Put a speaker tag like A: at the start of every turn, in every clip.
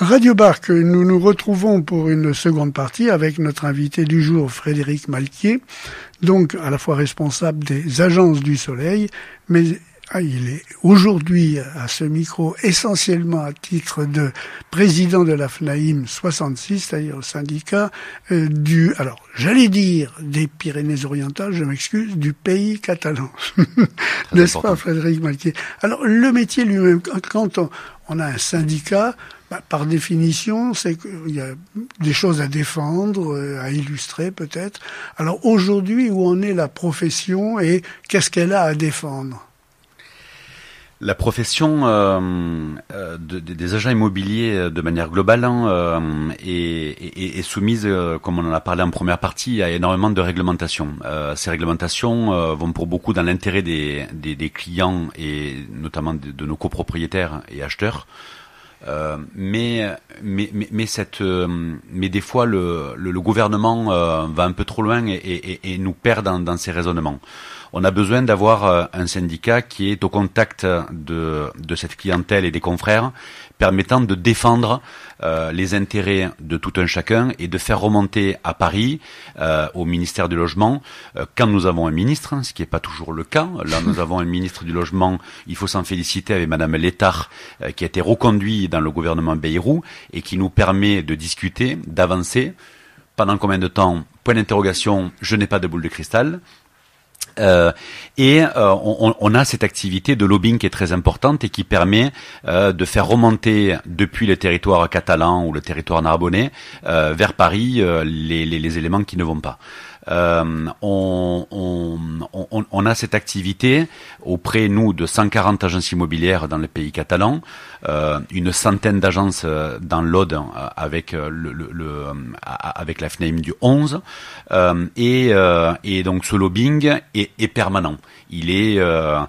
A: Radio Barque, nous nous retrouvons pour une seconde partie avec notre invité du jour, Frédéric Malquier, donc à la fois responsable des Agences du Soleil, mais il est aujourd'hui à ce micro essentiellement à titre de président de la FNAIM 66, c'est-à-dire au syndicat j'allais dire des Pyrénées-Orientales, je m'excuse, du pays catalan. N'est-ce pas, Frédéric Malquier? Alors, le métier lui-même, quand on a un syndicat, par définition, c'est qu'il y a des choses à défendre, à illustrer peut-être. Alors aujourd'hui, où en est la profession et qu'est-ce qu'elle a à défendre?
B: La profession des agents immobiliers de manière globale est soumise, comme on en a parlé en première partie, à énormément de réglementations. Ces réglementations vont pour beaucoup dans l'intérêt des clients et notamment de nos copropriétaires et acheteurs. Mais des fois le gouvernement va un peu trop loin et nous perd dans ses raisonnements. On a besoin d'avoir un syndicat qui est au contact de cette clientèle et des confrères, permettant de défendre les intérêts de tout un chacun et de faire remonter à Paris, au ministère du Logement, quand nous avons un ministre, ce qui n'est pas toujours le cas. Là, nous avons un ministre du Logement, il faut s'en féliciter, avec Madame Létard, qui a été reconduit dans le gouvernement Bayrou et qui nous permet de discuter, d'avancer. Pendant combien de temps? Point d'interrogation, je n'ai pas de boule de cristal. On a cette activité de lobbying qui est très importante et qui permet de faire remonter depuis le territoire catalan ou le territoire narbonnais vers Paris les éléments qui ne vont pas. On a cette activité auprès, nous, de 140 agences immobilières dans le pays catalan, une centaine d'agences dans l'Aude avec avec la FNAIM du 11, et donc ce lobbying est permanent. Il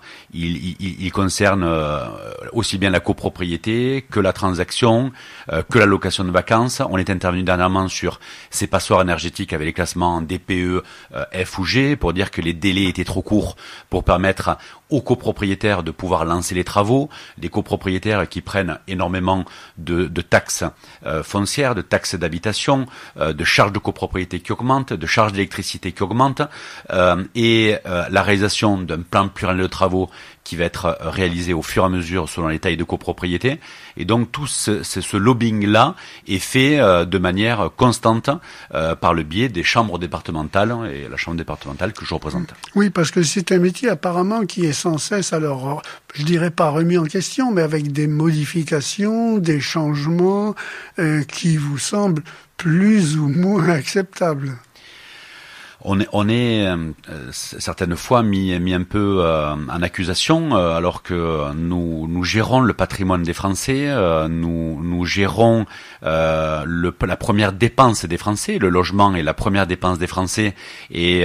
B: concerne aussi bien la copropriété que la transaction, que la location de vacances. On est intervenu dernièrement sur ces passoires énergétiques avec les classements DPE, F ou G, pour dire que les délais étaient trop courts pour permettre aux copropriétaires de pouvoir lancer les travaux, des copropriétaires qui prennent énormément de taxes foncières, de taxes d'habitation, de charges de copropriété qui augmentent, de charges d'électricité qui augmentent, et la réalisation d'un plan pluriannuel de travaux qui va être réalisé au fur et à mesure selon les tailles de copropriété. Et donc tout ce lobbying-là est fait de manière constante par le biais des chambres départementales et la chambre départementale que je représente.
A: Oui, parce que c'est un métier apparemment qui est sans cesse, alors je dirais pas remis en question, mais avec des modifications, des changements qui vous semblent plus ou moins acceptables.
B: On est certaines fois mis un peu en accusation, alors que nous gérons le patrimoine des Français, nous gérons la première dépense des Français. Le logement est la première dépense des Français, et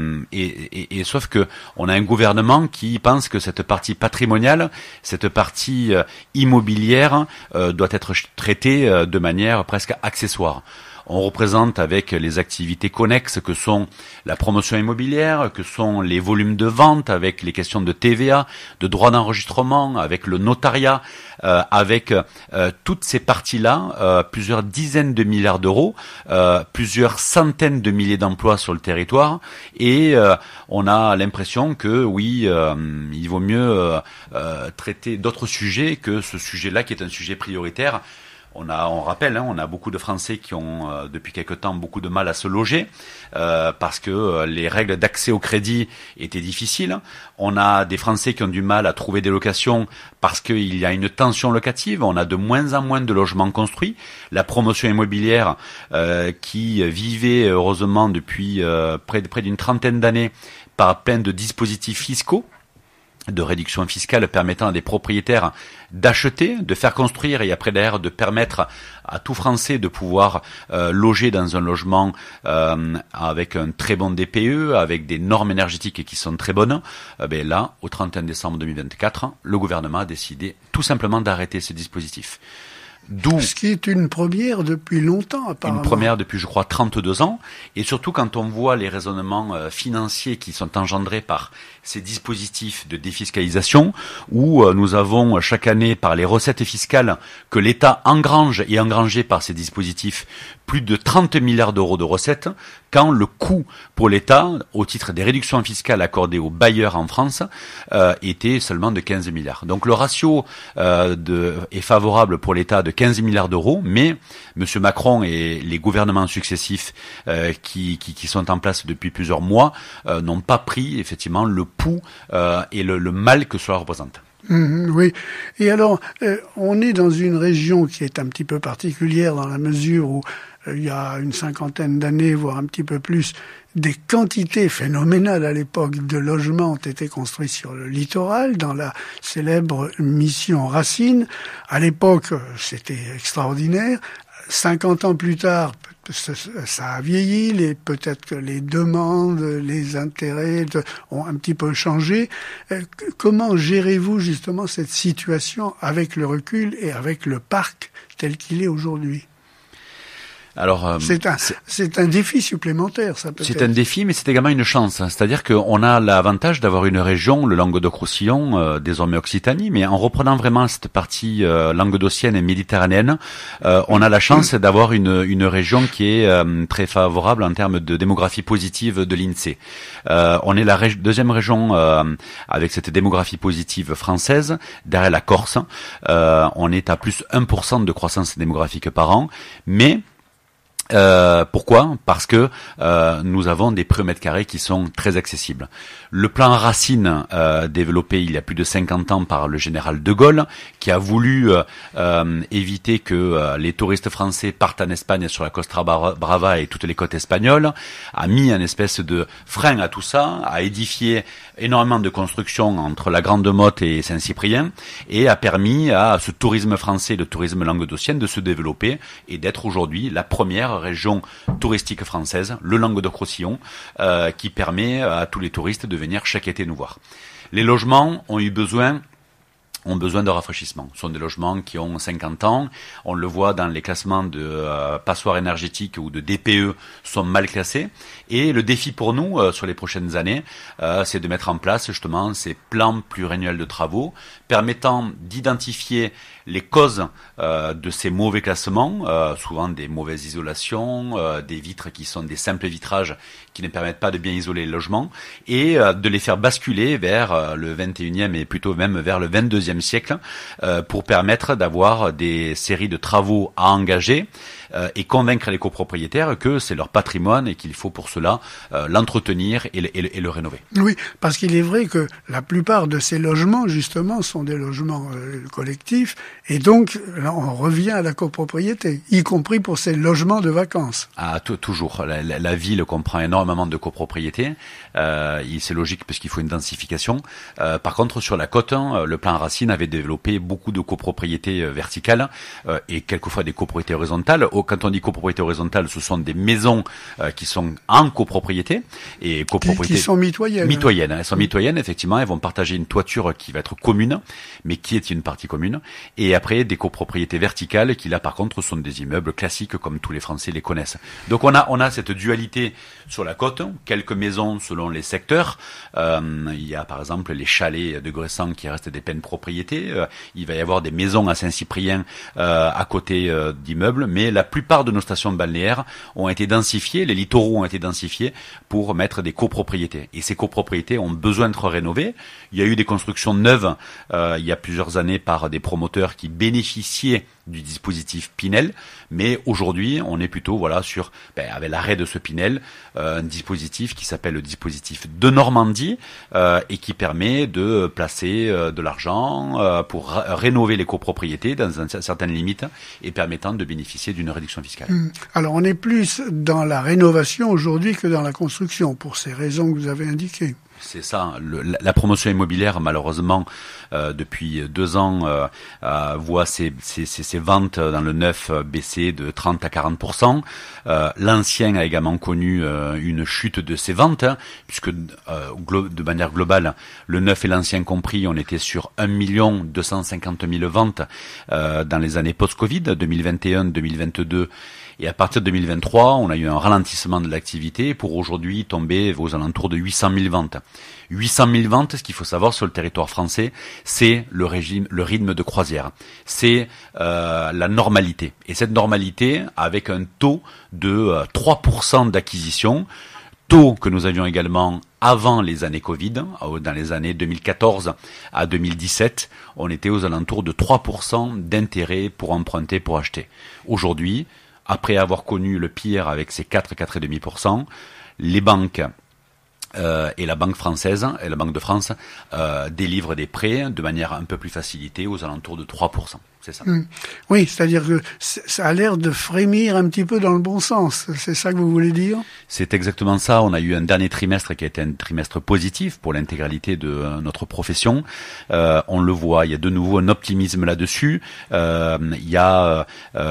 B: sauf que on a un gouvernement qui pense que cette partie patrimoniale, cette partie immobilière doit être traitée de manière presque accessoire. On représente avec les activités connexes que sont la promotion immobilière, que sont les volumes de vente, avec les questions de TVA, de droits d'enregistrement, avec le notariat, avec toutes ces parties-là, plusieurs dizaines de milliards d'euros, plusieurs centaines de milliers d'emplois sur le territoire, et on a l'impression que oui, il vaut mieux traiter d'autres sujets que ce sujet-là qui est un sujet prioritaire. On rappelle, on a beaucoup de Français qui ont depuis quelque temps beaucoup de mal à se loger parce que les règles d'accès au crédit étaient difficiles. On a des Français qui ont du mal à trouver des locations parce qu'il y a une tension locative. On a de moins en moins de logements construits. La promotion immobilière qui vivait heureusement depuis près d'une trentaine d'années par plein de dispositifs fiscaux, de réduction fiscale permettant à des propriétaires d'acheter, de faire construire et après derrière de permettre à tout Français de pouvoir loger dans un logement avec un très bon DPE, avec des normes énergétiques qui sont très bonnes. Là, au 31 décembre 2024, le gouvernement a décidé tout simplement d'arrêter ce dispositif. D'où
A: ce qui est une première depuis longtemps, apparemment.
B: Une première depuis, je crois, 32 ans. Et surtout quand on voit les raisonnements financiers qui sont engendrés par ces dispositifs de défiscalisation, où nous avons chaque année, par les recettes fiscales que l'État engrange et engrangé par ces dispositifs, plus de 30 milliards d'euros de recettes, quand le coût pour l'État, au titre des réductions fiscales accordées aux bailleurs en France, était seulement de 15 milliards. Donc le ratio est favorable pour l'État de 15 milliards d'euros, mais M. Macron et les gouvernements successifs qui sont en place depuis plusieurs mois n'ont pas pris effectivement le pouls et le mal que cela représente.
A: Oui. Et alors, on est dans une région qui est un petit peu particulière dans la mesure où il y a une cinquantaine d'années, voire un petit peu plus, des quantités phénoménales à l'époque de logements ont été construits sur le littoral, dans la célèbre mission Racine. À l'époque, c'était extraordinaire. 50 ans plus tard, ça a vieilli, peut-être que les demandes, les intérêts ont un petit peu changé. Comment gérez-vous justement cette situation avec le recul et avec le parc tel qu'il est aujourd'hui ?
B: Alors,
A: c'est un défi supplémentaire, ça peut-être.
B: C'est un défi, mais c'est également une chance. C'est-à-dire qu'on a l'avantage d'avoir une région, le Languedoc-Roussillon, désormais Occitanie, mais en reprenant vraiment cette partie languedocienne et méditerranéenne, on a la chance d'avoir une région qui est très favorable en termes de démographie positive de l'INSEE. On est la deuxième région avec cette démographie positive française, derrière la Corse. On est à plus 1% de croissance démographique par an, mais pourquoi ? Parce que nous avons des prix au mètre carré qui sont très accessibles. Le plan Racine, développé il y a plus de 50 ans par le général de Gaulle, qui a voulu éviter que les touristes français partent en Espagne sur la Costa Brava et toutes les côtes espagnoles, a mis un espèce de frein à tout ça, a édifié énormément de constructions entre la Grande Motte et Saint-Cyprien, et a permis à ce tourisme français, le tourisme languedocien, de se développer et d'être aujourd'hui la première région touristique française, le Languedoc-Roussillon, qui permet à tous les touristes de venir chaque été nous voir. Les logements ont besoin de rafraîchissement. Ce sont des logements qui ont 50 ans. On le voit dans les classements de passoires énergétiques ou de DPE sont mal classés. Et le défi pour nous, sur les prochaines années, c'est de mettre en place justement ces plans pluriannuels de travaux permettant d'identifier les causes de ces mauvais classements, souvent des mauvaises isolations, des vitres qui sont des simples vitrages qui ne permettent pas de bien isoler les logements, et de les faire basculer vers le 21e et plutôt même vers le 22e siècle pour permettre d'avoir des séries de travaux à engager et convaincre les copropriétaires que c'est leur patrimoine et qu'il faut pour cela l'entretenir et le rénover.
A: Oui, parce qu'il est vrai que la plupart de ces logements, justement, sont des logements collectifs, et donc là, on revient à la copropriété, y compris pour ces logements de vacances.
B: Ah, toujours. La ville comprend énormément de copropriétés. C'est logique parce qu'il faut une densification. Par contre, sur la côte, le plan Racine avait développé beaucoup de copropriétés verticales et quelquefois des copropriétés horizontales. Quand on dit copropriété horizontale, ce sont des maisons qui sont en copropriété et copropriété
A: qui sont mitoyennes.
B: Mitoyennes. Elles sont mitoyennes, effectivement. Elles vont partager une toiture qui va être commune, mais qui est une partie commune. Et après, des copropriétés verticales qui, là, par contre, sont des immeubles classiques comme tous les Français les connaissent. Donc, on a cette dualité sur la côte. Quelques maisons selon les secteurs. Il y a, par exemple, les chalets de Gressan qui restent des peines propriétés. Il va y avoir des maisons à Saint-Cyprien à côté d'immeubles, mais la plupart de nos stations balnéaires ont été densifiées, les littoraux ont été densifiés pour mettre des copropriétés. Et ces copropriétés ont besoin d'être rénovées. Il y a eu des constructions neuves il y a plusieurs années par des promoteurs qui bénéficiaient du dispositif Pinel, mais aujourd'hui on est plutôt sur avec l'arrêt de ce Pinel, un dispositif qui s'appelle le dispositif de Normandie et qui permet de placer de l'argent pour rénover les copropriétés dans certaines limites et permettant de bénéficier d'une réduction fiscale.
A: Alors on est plus dans la rénovation aujourd'hui que dans la construction pour ces raisons que vous avez indiquées.
B: C'est ça. La promotion immobilière, malheureusement, depuis 2 ans, voit ses ventes dans le neuf baisser de 30 à 40%. L'ancien a également connu une chute de ses ventes, puisque de manière globale, le neuf et l'ancien compris, on était sur 1 250 000 ventes dans les années post-Covid, 2021, 2022. Et à partir de 2023, on a eu un ralentissement de l'activité pour aujourd'hui tomber aux alentours de 800 000 ventes. 800 000 ventes, ce qu'il faut savoir sur le territoire français, c'est le rythme de croisière. C'est la normalité. Et cette normalité, avec un taux de 3% d'acquisition, taux que nous avions également avant les années Covid, dans les années 2014 à 2017, on était aux alentours de 3% d'intérêt pour emprunter, pour acheter. Aujourd'hui, après avoir connu le pire avec ses 4,5%, les banques et la Banque française et la Banque de France délivrent des prêts de manière un peu plus facilitée aux alentours de 3%. C'est ça.
A: Oui, c'est-à-dire que ça a l'air de frémir un petit peu dans le bon sens. C'est ça que vous voulez dire?
B: C'est exactement ça. On a eu un dernier trimestre qui a été un trimestre positif pour l'intégralité de notre profession. On le voit, il y a de nouveau un optimisme là-dessus. Il y a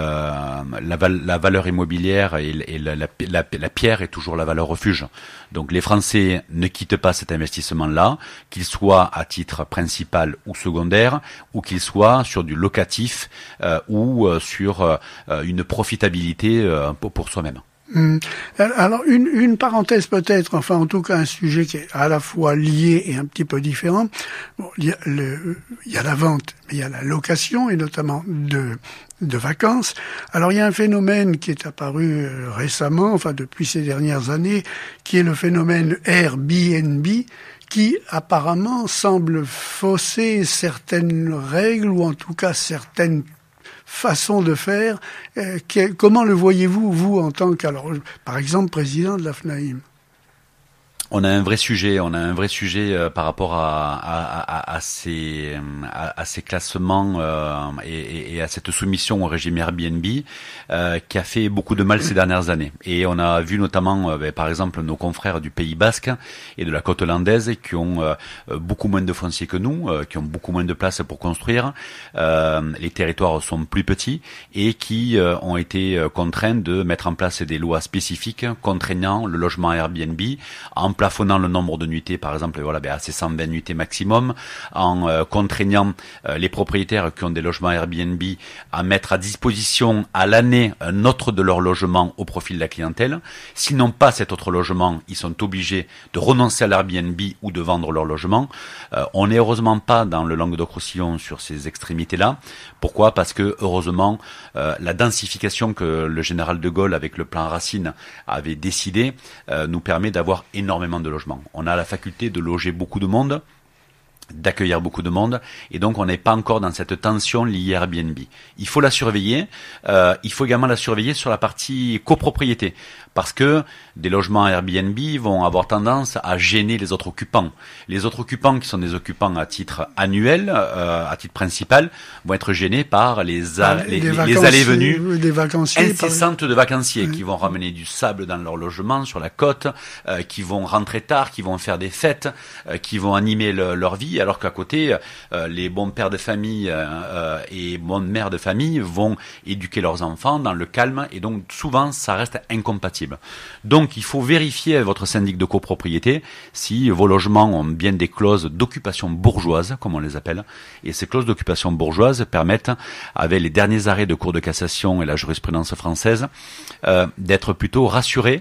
B: la valeur immobilière et la pierre est toujours la valeur refuge. Donc les Français ne quittent pas cet investissement-là, qu'il soit à titre principal ou secondaire, ou qu'il soit sur du locatif ou sur une profitabilité pour soi-même.
A: Alors une parenthèse peut-être, enfin en tout cas un sujet qui est à la fois lié et un petit peu différent. Bon, il y a la vente, mais il y a la location et notamment de vacances. Alors il y a un phénomène qui est apparu récemment, enfin depuis ces dernières années, qui est le phénomène Airbnb, qui apparemment semble fausser certaines règles ou en tout cas certaines façons de faire. Comment le voyez-vous, vous, en tant par exemple, président de la FNAIM?
B: On a un vrai sujet par rapport à ces classements et à cette soumission au régime Airbnb qui a fait beaucoup de mal ces dernières années. Et on a vu notamment, par exemple, nos confrères du Pays Basque et de la côte landaise qui ont beaucoup moins de foncier que nous, qui ont beaucoup moins de place pour construire. Les territoires sont plus petits et qui ont été contraints de mettre en place des lois spécifiques contraignant le logement Airbnb en plafonnant le nombre de nuitées, par exemple, à ces 120 nuitées maximum, en contraignant les propriétaires qui ont des logements Airbnb à mettre à disposition à l'année un autre de leur logement au profit de la clientèle. S'ils n'ont pas cet autre logement, ils sont obligés de renoncer à l'Airbnb ou de vendre leur logement. On n'est heureusement pas dans le Languedoc-Roussillon sur ces extrémités-là. Pourquoi ? Parce que, heureusement, la densification que le général de Gaulle, avec le plan Racine, avait décidé, nous permet d'avoir énormément de logements. On a la faculté de loger beaucoup de monde, d'accueillir beaucoup de monde, et donc on n'est pas encore dans cette tension liée à Airbnb. Il faut la surveiller, il faut également la surveiller sur la partie copropriété, parce que des logements Airbnb vont avoir tendance à gêner les autres occupants. Les autres occupants, qui sont des occupants à titre annuel, à titre principal, vont être gênés par les allées-venues incessantes de vacanciers qui vont ramener du sable dans leur logement, sur la côte, qui vont rentrer tard, qui vont faire des fêtes, qui vont animer leur vie, alors qu'à côté, les bons pères de famille et bonnes mères de famille vont éduquer leurs enfants dans le calme, et donc souvent ça reste incompatible. Donc il faut vérifier avec votre syndic de copropriété si vos logements ont bien des clauses d'occupation bourgeoise, comme on les appelle, et ces clauses d'occupation bourgeoise permettent, avec les derniers arrêts de Cour de cassation et la jurisprudence française, d'être plutôt rassurés.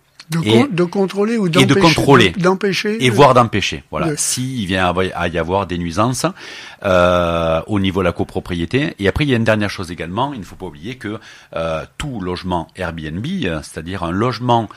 A: De contrôler ou d'empêcher.
B: Et de contrôler.
A: D'empêcher.
B: Et voire d'empêcher. Voilà. S'il vient à y avoir des nuisances, au niveau de la copropriété. Et après, il y a une dernière chose également. Il ne faut pas oublier que, tout logement Airbnb, c'est-à-dire un logement,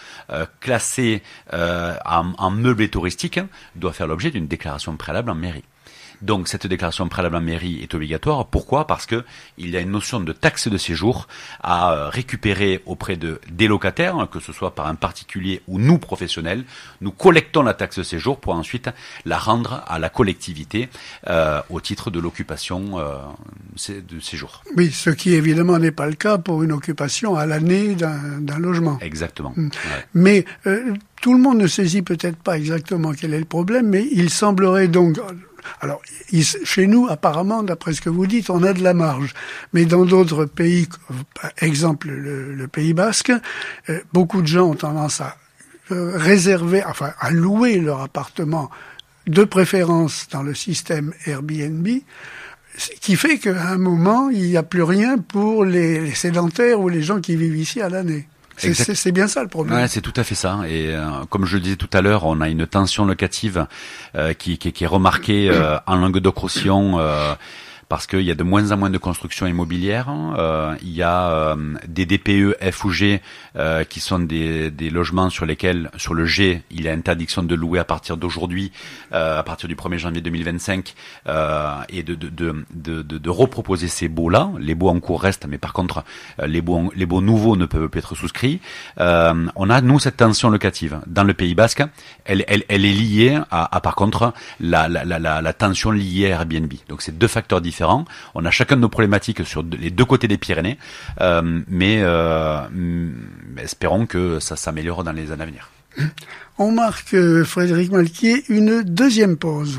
B: classé, en meublé touristique, doit faire l'objet d'une déclaration préalable en mairie. Donc cette déclaration préalable en mairie est obligatoire. Pourquoi ? Parce que il y a une notion de taxe de séjour à récupérer auprès des locataires, que ce soit par un particulier ou nous professionnels. Nous collectons la taxe de séjour pour ensuite la rendre à la collectivité au titre de l'occupation de séjour.
A: Oui, ce qui évidemment n'est pas le cas pour une occupation à l'année d'un logement.
B: Exactement.
A: Ouais. Mais tout le monde ne saisit peut-être pas exactement quel est le problème, mais il semblerait donc... Alors, chez nous, apparemment, d'après ce que vous dites, on a de la marge. Mais dans d'autres pays, par exemple le Pays Basque, beaucoup de gens ont tendance à réserver, enfin à louer leur appartement de préférence dans le système Airbnb, ce qui fait qu'à un moment, il n'y a plus rien pour les sédentaires ou les gens qui vivent ici à l'année. C'est bien ça le problème.
B: Ouais, c'est tout à fait ça. Et comme je le disais tout à l'heure, on a une tension locative qui est remarquée en Languedoc-Roussillon parce qu'il y a de moins en moins de constructions immobilières. Il y a des DPE F ou G qui sont des logements sur lesquels, sur le G, il y a interdiction de louer à partir d'aujourd'hui, à partir du 1er janvier 2025, et de reproposer ces baux-là. Les baux en cours restent, mais par contre, les baux nouveaux ne peuvent plus être souscrits. On a, nous, cette tension locative. Dans le Pays Basque, elle est liée à par contre, la tension liée à Airbnb. Donc, c'est deux facteurs différents. On a chacun de nos problématiques sur les deux côtés des Pyrénées, mais espérons que ça s'améliore dans les années à venir.
A: On marque, Frédéric Malquier, une deuxième pause.